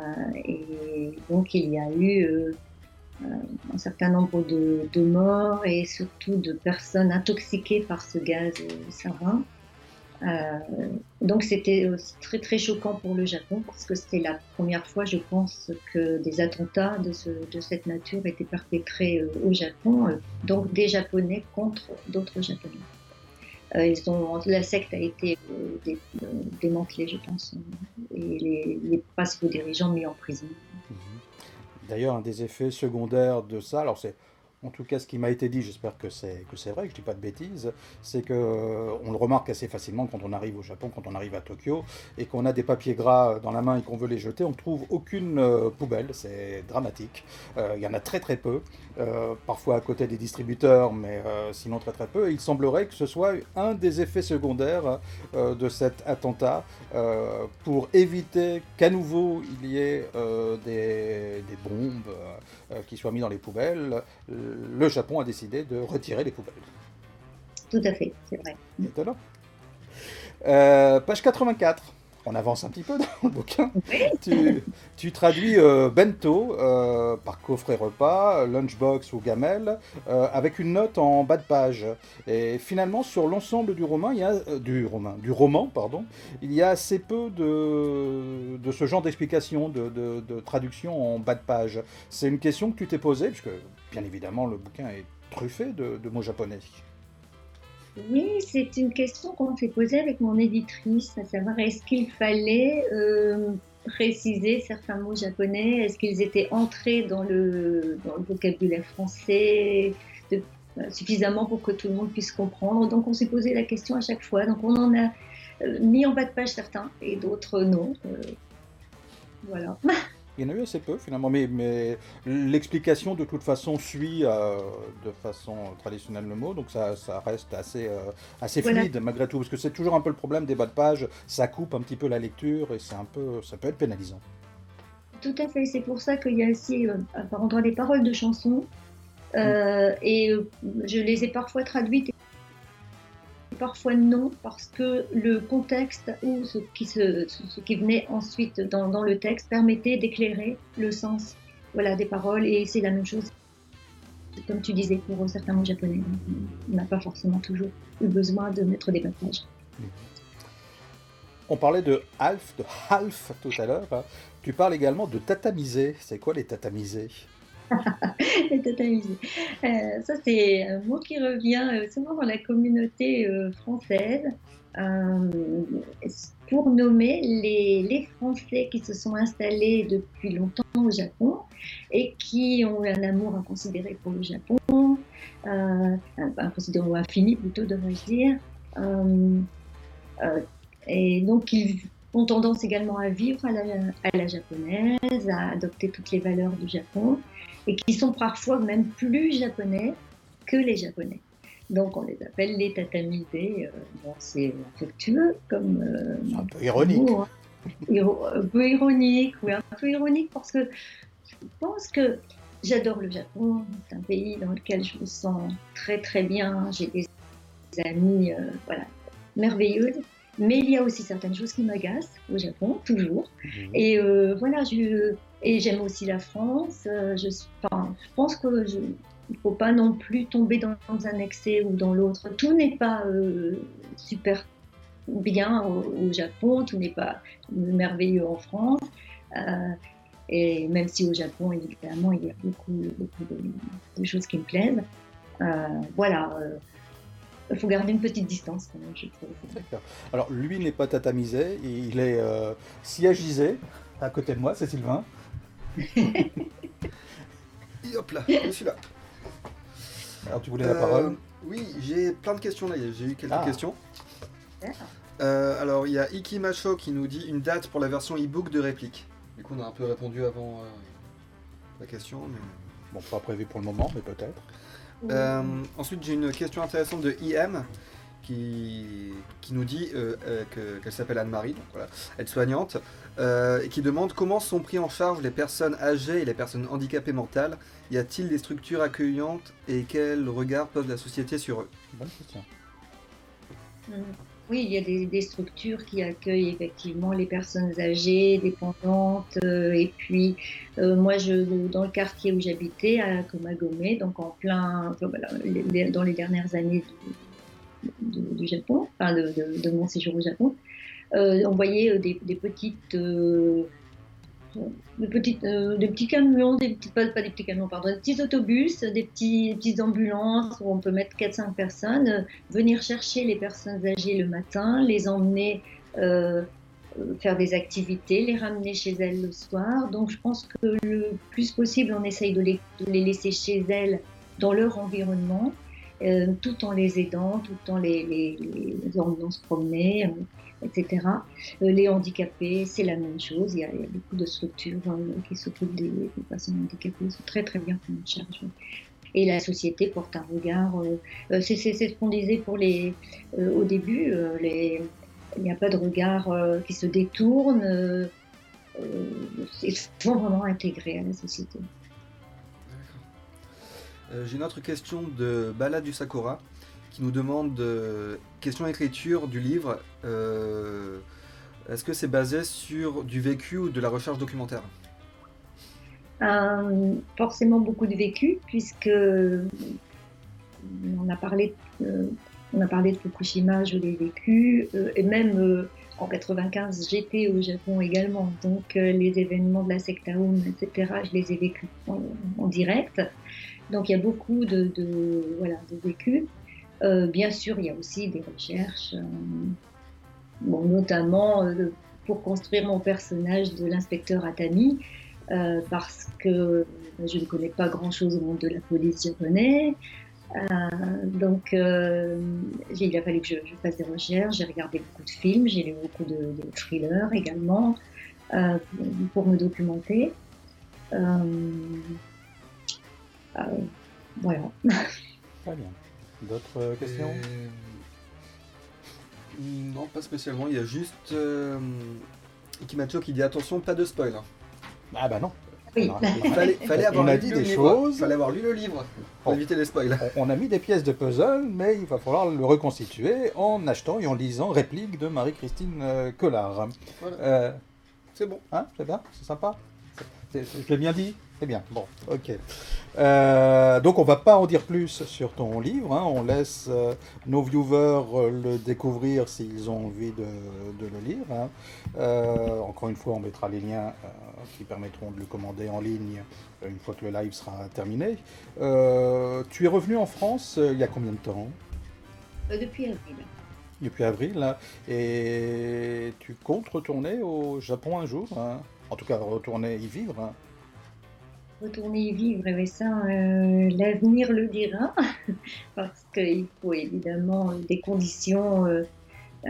et donc, il y a eu euh, un certain nombre de, de morts et surtout de personnes intoxiquées par ce gaz sarin. Euh, donc c'était très très choquant pour le Japon parce que c'était la première fois, je pense, que des attentats de, ce, de cette nature étaient perpétrés euh, au Japon, euh, donc des Japonais contre d'autres Japonais. Euh, ils ont, la secte a été euh, dé, euh, démantelée, je pense, et les, les principaux dirigeants mis en prison. D'ailleurs, un des effets secondaires de ça, alors c'est en tout cas, ce qui m'a été dit, j'espère que c'est, que c'est vrai, que je ne dis pas de bêtises, c'est qu'on euh, le remarque assez facilement quand on arrive au Japon, quand on arrive à Tokyo, et qu'on a des papiers gras dans la main et qu'on veut les jeter, on ne trouve aucune euh, poubelle, c'est dramatique. Euh, il y en a très très peu, euh, parfois à côté des distributeurs, mais euh, sinon très très peu. Et il semblerait que ce soit un des effets secondaires euh, de cet attentat, euh, pour éviter qu'à nouveau il y ait euh, des, des bombes euh, qui soient mises dans les poubelles. Le Japon a décidé de retirer les poubelles. Tout à fait, c'est vrai. Étonnant. Euh, page quatre-vingt-quatre. On avance un petit peu dans le bouquin. Oui. Tu, tu traduis euh, bento euh, par coffret repas, lunchbox ou gamelle, euh, avec une note en bas de page. Et finalement, sur l'ensemble du roman, il y a euh, du roman, du roman, pardon, il y a assez peu de, de ce genre d'explications, de, de, de traduction en bas de page. C'est une question que tu t'es posée, puisque bien évidemment le bouquin est truffé de, de mots japonais. Oui, c'est une question qu'on s'est posée avec mon éditrice, à savoir est-ce qu'il fallait euh, préciser certains mots japonais, est-ce qu'ils étaient entrés dans le, dans le vocabulaire français de, euh, suffisamment pour que tout le monde puisse comprendre. Donc on s'est posé la question à chaque fois. Donc on en a euh, mis en bas de page certains et d'autres non. Euh, voilà. Il y en a eu assez peu finalement, mais, mais l'explication de toute façon suit euh, de façon traditionnelle le mot, donc ça, ça reste assez, euh, assez Voilà. fluide malgré tout, parce que c'est toujours un peu le problème des bas de page, ça coupe un petit peu la lecture et c'est un peu, ça peut être pénalisant. Tout à fait, c'est pour ça qu'il y a aussi euh, par endroit des paroles de chansons euh, mm. et euh, je les ai parfois traduites et parfois non, parce que le contexte ou ce qui, se, ce qui venait ensuite dans, dans le texte permettait d'éclairer le sens voilà, des paroles, et c'est la même chose, comme tu disais, pour certains mots japonais. On n'a pas forcément toujours eu besoin de mettre des bas de page. On parlait de half, de half tout à l'heure. Tu parles également de tatamiser. C'est quoi les tatamisés? Les tatamisés. Euh, ça, c'est un mot qui revient euh, souvent dans la communauté euh, française euh, pour nommer les, les Français qui se sont installés depuis longtemps au Japon et qui ont un amour inconsidéré pour le Japon, euh, inconsidéré ou infini plutôt, devrais-je dire. Euh, euh, et donc, ils ont tendance également à vivre à la, à la japonaise, à adopter toutes les valeurs du Japon, et qui sont parfois même plus japonais que les japonais. Donc on les appelle les tatamisés. Euh, bon, c'est affectueux comme... Euh, c'est un peu ironique. Mot, hein. Iro- un peu ironique, oui, un peu ironique, parce que je pense que j'adore le Japon. C'est un pays dans lequel je me sens très très bien. J'ai des amis euh, voilà, merveilleux. Mais il y a aussi certaines choses qui m'agacent au Japon, toujours. Mmh. Et euh, voilà, je, et j'aime aussi la France. Euh, je, enfin, je pense qu'il ne faut pas non plus tomber dans, dans un excès ou dans l'autre. Tout n'est pas euh, super bien au, au Japon, tout n'est pas merveilleux en France. Euh, et même si au Japon, évidemment, il y a beaucoup, beaucoup de, de choses qui me plaisent. Euh, voilà. Euh, Il faut garder une petite distance quand même, je trouve. D'accord. Alors, lui n'est pas tatamisé, il est euh, siagisé. À côté de moi, c'est Sylvain. Et hop là, je suis là. Alors, tu voulais euh, la parole? Oui, j'ai plein de questions là, j'ai eu quelques ah. questions. Euh, alors, il y a Iki Macho qui nous dit une date pour la version e-book de réplique. Du coup, on a un peu répondu avant euh, la question. Mais... Bon, pas prévu pour le moment, mais peut-être. Euh, ensuite, j'ai une question intéressante de I M qui, qui nous dit euh, euh, que, qu'elle s'appelle Anne-Marie, donc voilà, aide-soignante, euh, et qui demande comment sont pris en charge les personnes âgées et les personnes handicapées mentales. Y a-t-il des structures accueillantes et quel regard pose la société sur eux? Bonne question. Mmh. Oui, il y a des, des structures qui accueillent effectivement les personnes âgées, dépendantes, euh, et puis euh, moi, je, dans le quartier où j'habitais, à Komagome, donc en plein, enfin, voilà, les, dans les dernières années du, du, du Japon, enfin de, de, de mon séjour au Japon, euh, on voyait des, des petites... Euh, Des, petites, euh, des petits camions, des petits, pas, pas des petits camions, pardon, des petits autobus, des, petits, des petites ambulances où on peut mettre quatre cinq personnes, euh, venir chercher les personnes âgées le matin, les emmener euh, faire des activités, les ramener chez elles le soir. Donc je pense que le plus possible, on essaye de les, de les laisser chez elles dans leur environnement, euh, tout en les aidant, tout en les, les, les emmenant se promener. Euh, et cetera. Euh, les handicapés, c'est la même chose. Il y a, il y a beaucoup de structures euh, qui s'occupent des, des personnes handicapées. Ils sont très très bien pris en charge. Et la société porte un regard. Euh, c'est, c'est, c'est ce qu'on disait pour les, euh, au début. Euh, les, il n'y a pas de regard euh, qui se détourne. Euh, euh, ils sont vraiment intégrés à la société. Euh, j'ai une autre question de Bala du Sakura qui nous demande euh, question écriture du livre. Euh, est-ce que c'est basé sur du vécu ou de la recherche documentaire? euh, Forcément beaucoup de vécu, puisque on a parlé, euh, on a parlé de Fukushima, je l'ai vécu, euh, et même euh, en quatre-vingt-quinze j'étais au Japon également, donc euh, les événements de la secte Aum, et cetera, je les ai vécus en, en direct. Donc il y a beaucoup de, de, voilà, de vécu. Euh, bien sûr, il y a aussi des recherches, euh, bon, notamment euh, pour construire mon personnage de l'inspecteur Atami, euh, parce que je ne connais pas grand-chose au monde de la police japonais. Euh, donc, euh, il a fallu que je, je fasse des recherches, j'ai regardé beaucoup de films, j'ai lu beaucoup de, de thrillers également, euh, pour me documenter. Euh, euh, voilà. Très bien. D'autres questions? Euh, Non, pas spécialement. Il y a juste euh, Ikimacho qui dit attention, pas de spoil. hein. Ah bah non. Oui. Alors, Il fallait, fallait avoir on a lu dit le des livre. choses. Il fallait avoir lu le livre pour Bon. éviter les spoils. On a mis des pièces de puzzle, mais il va falloir le reconstituer en achetant et en lisant Réplique de Marie-Christine euh, Collard. Voilà. Euh, C'est bon. hein, c'est bien, c'est sympa. C'est- c'est- je l'ai bien dit. C'est bien. Bon, ok. Euh, donc on va pas en dire plus sur ton livre. hein. On laisse euh, nos viewers euh, le découvrir s'ils ont envie de, de le lire. hein. Euh, encore une fois, on mettra les liens euh, qui permettront de le commander en ligne euh, une fois que le live sera terminé. Euh, tu es revenu en France euh, il y a combien de temps? Euh, depuis avril. Depuis avril. hein. Et tu comptes retourner au Japon un jour? hein En tout cas, retourner y vivre. hein Retourner y vivre, et ça, euh, l'avenir le dira, parce qu'il faut évidemment des conditions, euh, euh,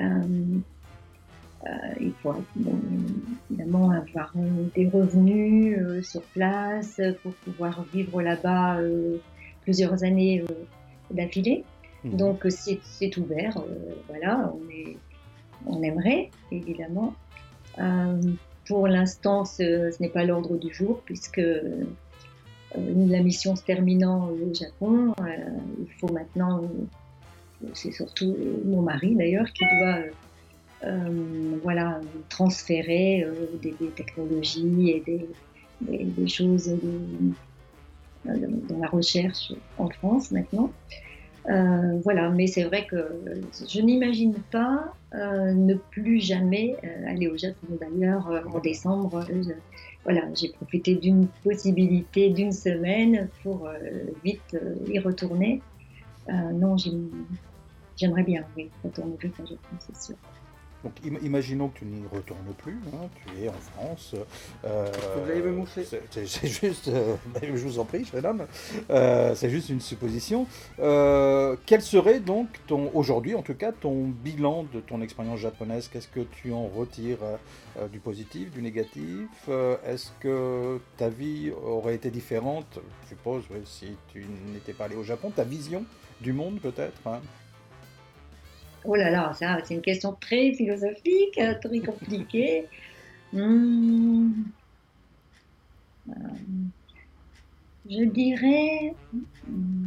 euh, il faut bon, évidemment avoir euh, des revenus euh, sur place pour pouvoir vivre là-bas euh, plusieurs années euh, d'affilée. Mhm. Donc c'est c'est ouvert, euh, voilà, on, est, on aimerait évidemment. Euh, pour l'instant, ce, ce n'est pas l'ordre du jour, puisque euh, la mission se terminant au Japon, euh, il faut maintenant, euh, c'est surtout mon mari d'ailleurs, qui doit euh, euh, voilà, transférer euh, des, des technologies et des, des, des choses de, de, dans la recherche en France maintenant. Euh, voilà, mais c'est vrai que je n'imagine pas euh, ne plus jamais euh, aller au Japon. D'ailleurs, euh, en décembre, je, voilà, j'ai profité d'une possibilité d'une semaine pour euh, vite euh, y retourner. Euh, non, j'aimerais bien, oui, retourner vite au Japon, c'est sûr. Donc im- imaginons que tu n'y retournes plus, hein, tu es en France. Euh, Faut que j'aille me moucher. c'est- C'est c'est juste, euh, je vous en prie, jeune homme, euh, c'est juste une supposition. Euh, quel serait donc ton, aujourd'hui en tout cas, ton bilan de ton expérience japonaise? Qu'est-ce que tu en retires euh, du positif, du négatif? Euh, Est-ce que ta vie aurait été différente, je suppose, oui, si tu n'étais pas allé au Japon? Ta vision du monde peut-être hein Oh là là, ça, c'est une question très philosophique, euh, très compliquée. Hmm. Euh, je dirais... hmm,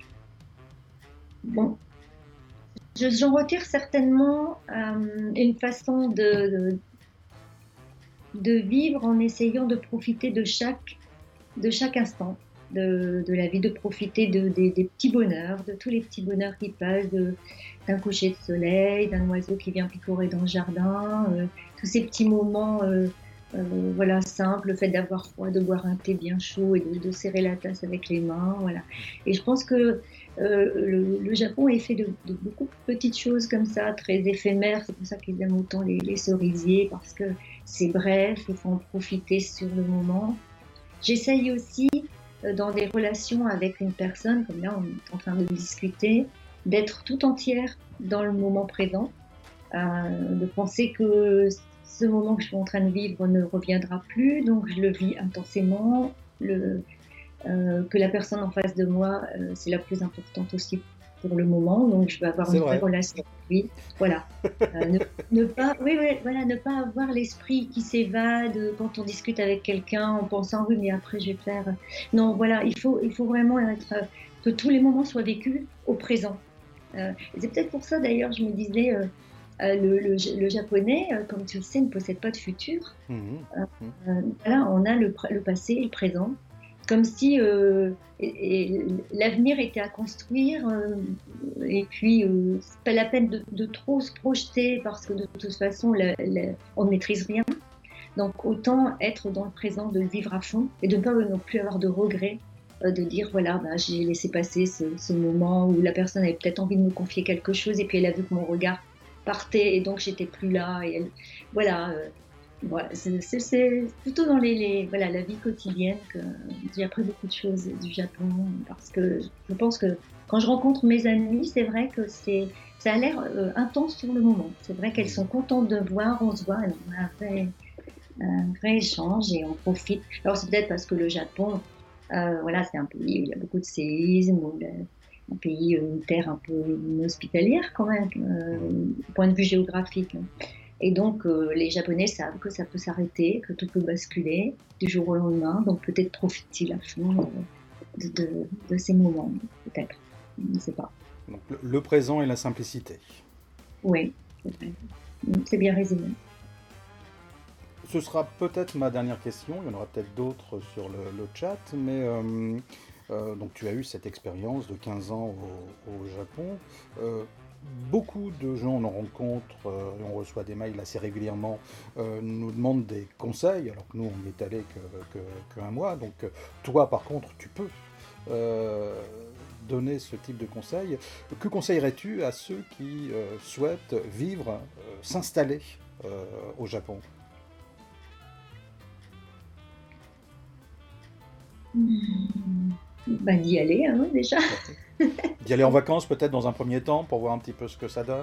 Bon, je- j'en retire certainement euh, une façon de, de, de vivre en essayant de profiter de chaque, de chaque instant de, de la vie, de profiter de, des- des petits bonheurs, de tous les petits bonheurs qui passent, de- d'un coucher de soleil, d'un oiseau qui vient picorer dans le jardin, euh, tous ces petits moments euh, euh, voilà, simples, le fait d'avoir froid, de boire un thé bien chaud et de, de serrer la tasse avec les mains. Voilà. Et je pense que euh, le, le Japon est fait de, de beaucoup de petites choses comme ça, très éphémères. C'est pour ça qu'ils aiment autant les, les cerisiers, parce que c'est bref, il faut en profiter sur le moment. J'essaye aussi, euh, dans des relations avec une personne, comme là on est en train de discuter, d'être tout entière dans le moment présent, euh, de penser que ce moment que je suis en train de vivre ne reviendra plus, donc je le vis intensément, le, euh, que la personne en face de moi, euh, c'est la plus importante aussi pour le moment, donc je vais avoir C'est une vraie vrai. relation avec lui. Voilà. Euh, ne, ne pas, oui, oui, voilà, ne pas avoir l'esprit qui s'évade quand on discute avec quelqu'un en pensant oui, mais après je vais faire. Non, voilà, il faut, il faut vraiment être, que tous les moments soient vécus au présent. Euh, c'est peut-être pour ça d'ailleurs, je me disais, euh, euh, le, le, le japonais, euh, comme tu le sais, ne possède pas de futur. Mhm. Euh, voilà, on a le, le passé et le présent, comme si euh, et, et l'avenir était à construire, euh, et puis euh, c'est pas la peine de, de trop se projeter parce que de toute façon la, la, on ne maîtrise rien. Donc autant être dans le présent, de le vivre à fond et de ne pas non plus avoir de regrets euh, de dire voilà, ben, j'ai laissé passer ce, ce moment où la personne avait peut-être envie de me confier quelque chose et puis elle a vu que mon regard partait et donc j'étais plus là. Et elle, voilà, euh, voilà c'est, c'est, c'est plutôt dans les, les, voilà, la vie quotidienne que j'ai appris beaucoup de choses du Japon parce que je pense que quand je rencontre mes amies, c'est vrai que c'est, ça a l'air euh, intense sur le moment. C'est vrai qu'elles sont contentes de voir, on se voit, on a un vrai, un vrai échange et on profite. Alors c'est peut-être parce que le Japon, euh, voilà, c'est un pays où il y a beaucoup de séismes, où le, un pays, une terre un peu inhospitalière quand même, euh, du point de vue géographique. Et donc euh, les Japonais savent que ça peut s'arrêter, que tout peut basculer du jour au lendemain, donc peut-être profitent-ils à fond de, de, de ces moments, peut-être. Je ne sais pas. Donc, le, le présent et la simplicité. Oui, c'est vrai. C'est bien résumé. Ce sera peut-être ma dernière question. Il y en aura peut-être d'autres sur le, le chat. Mais euh, euh, donc, tu as eu cette expérience de quinze ans au, au Japon. Euh, beaucoup de gens, on en rencontre, euh, on reçoit des mails assez régulièrement, euh, nous demandent des conseils, alors que nous, on n'y est allé que, que, qu'un mois. Donc, toi, par contre, tu peux. Euh, donner ce type de conseils. Que conseillerais-tu à ceux qui euh, souhaitent vivre, euh, s'installer euh, au Japon ? Mmh. Bah, d'y aller, hein, déjà. D'y aller en vacances peut-être dans un premier temps pour voir un petit peu ce que ça donne ?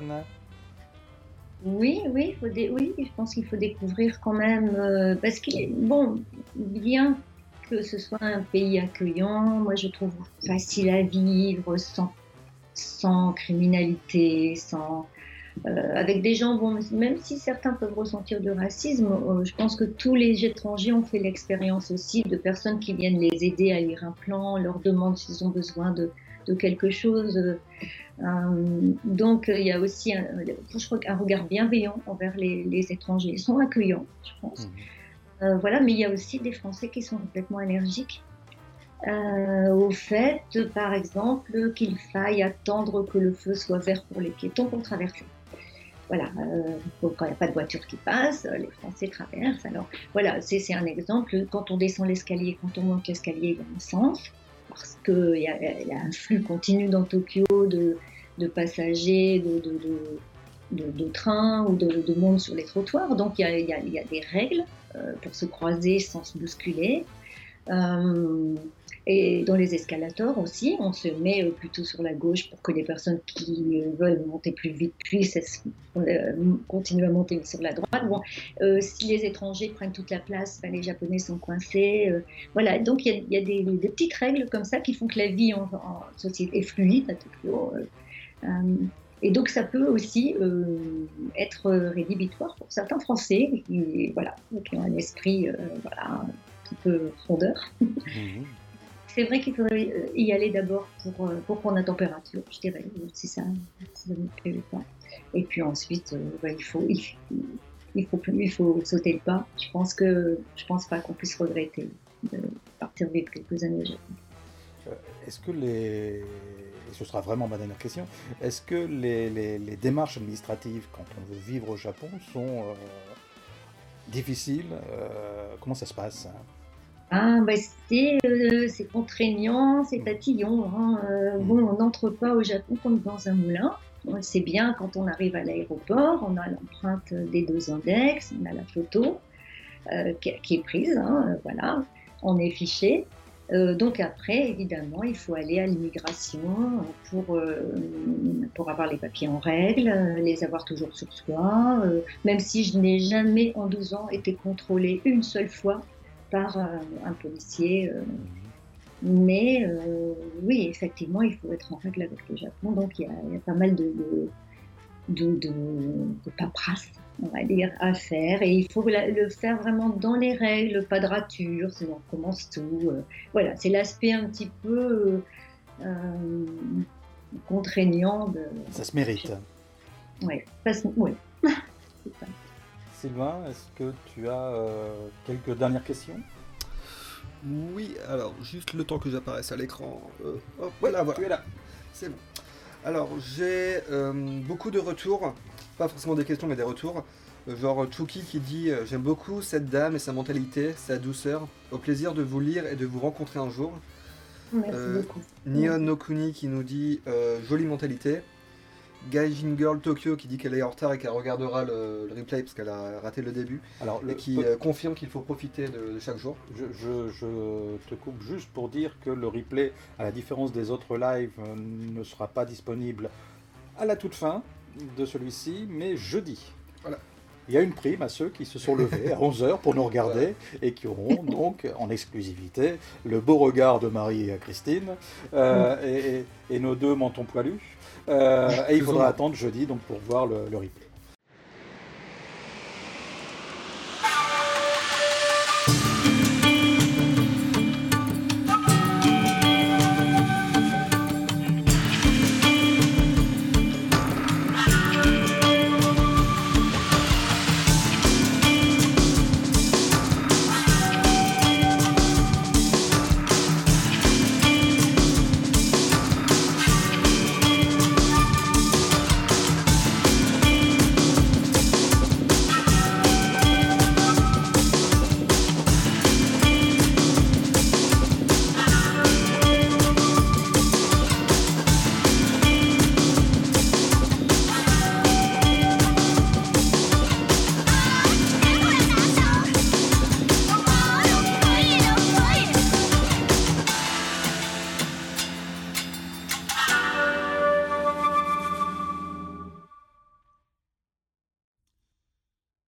Oui, oui, faut dé- oui, je pense qu'il faut découvrir quand même, euh, parce qu'il est, bon, bien que ce soit un pays accueillant, moi je trouve facile à vivre, sans, sans criminalité, sans, euh, avec des gens, bon, même si certains peuvent ressentir du racisme, euh, je pense que tous les étrangers ont fait l'expérience aussi de personnes qui viennent les aider à lire un plan, leur demandent s'ils ont besoin de, de quelque chose. Euh, donc il y a aussi un, je crois, un regard bienveillant envers les, les étrangers. Ils sont accueillants, je pense. Mmh. Euh, voilà, mais il y a aussi des Français qui sont complètement allergiques euh, au fait, par exemple, qu'il faille attendre que le feu soit vert pour les piétons pour traverser. Voilà, euh, donc quand il n'y a pas de voiture qui passe, les Français traversent. Alors voilà, c'est, c'est un exemple. Quand on descend l'escalier, quand on monte l'escalier, il y a un sens, parce qu'il y, y a un flux continu dans Tokyo de, de passagers, de, de, de, de, de trains ou de, de monde sur les trottoirs. Donc il y a, y a, y a des règles euh, pour se croiser sans se bousculer. Euh, et dans les escalators aussi, on se met plutôt sur la gauche pour que les personnes qui veulent monter plus vite puissent euh, continuer à monter sur la droite. Bon, euh, si les étrangers prennent toute la place, ben, les Japonais sont coincés. Euh, voilà, donc il y, y a des, des petites règles comme ça qui font que la vie en, en société est fluide à Tokyo. Euh, euh, et donc ça peut aussi euh, être rédhibitoire pour certains Français qui, voilà, qui ont un esprit, euh, voilà, un peu frondeur. Mmh. C'est vrai qu'il faudrait y aller d'abord pour, pour prendre la température, je dirais, si ça ne me plaît pas. Et puis ensuite, euh, bah, il, faut, il, il, faut, il faut sauter le pas. Je pense que je pense pas qu'on puisse regretter de partir vivre quelques années au Japon. Euh, est-ce que les... Et ce sera vraiment ma dernière question. Est-ce que les, les, les démarches administratives, quand on veut vivre au Japon, sont euh, difficiles euh, Comment ça se passe ? Ah, bah c'est, euh, c'est contraignant, c'est tatillon. Hein. Euh, bon, on n'entre pas au Japon comme dans un moulin. On sait bien quand on arrive à l'aéroport, on a l'empreinte des deux index, on a la photo euh, qui, qui est prise, hein, voilà, on est fiché. Euh, donc après, évidemment, il faut aller à l'immigration pour, euh, pour avoir les papiers en règle, les avoir toujours sur soi, euh, même si je n'ai jamais en douze ans été contrôlée une seule fois par euh, un policier. Euh, mais euh, oui, effectivement, il faut être en règle avec le Japon, donc il y a, il y a pas mal de, de, de, de, de paperasse, on va dire, à faire, et il faut la, le faire vraiment dans les règles, pas de rature, sinon on commence tout. Euh, voilà, c'est l'aspect un petit peu euh, contraignant. De, ça se mérite. Ouais, parce, ouais. C'est ça. Sylvain, est-ce que tu as euh, quelques dernières questions ? Oui, alors juste le temps que j'apparaisse à l'écran. Euh, hop, voilà, voilà. Tu es là. C'est bon. Alors j'ai euh, beaucoup de retours, pas forcément des questions mais des retours. Genre Chouki qui dit euh, « J'aime beaucoup cette dame et sa mentalité, sa douceur. Au plaisir de vous lire et de vous rencontrer un jour. » Merci Euh, beaucoup. Neon Nokuni qui nous dit euh, jolie mentalité. Gaijin Girl Tokyo qui dit qu'elle est en retard et qu'elle regardera le, le replay parce qu'elle a raté le début. Alors, Et le- qui euh, confirme qu'il faut profiter de, de chaque jour. Je, je- je te coupe juste pour dire que le replay, à la différence des autres lives, euh, ne sera pas disponible à la toute fin de celui-ci, mais jeudi. Voilà. Il y a une prime à ceux qui se sont levés à onze heures pour nous regarder et qui auront donc en exclusivité le beau regard de Marie et Christine euh, et, et- et nos deux mentons poilus. Euh, et il faudra attendre jeudi donc pour voir le, le replay.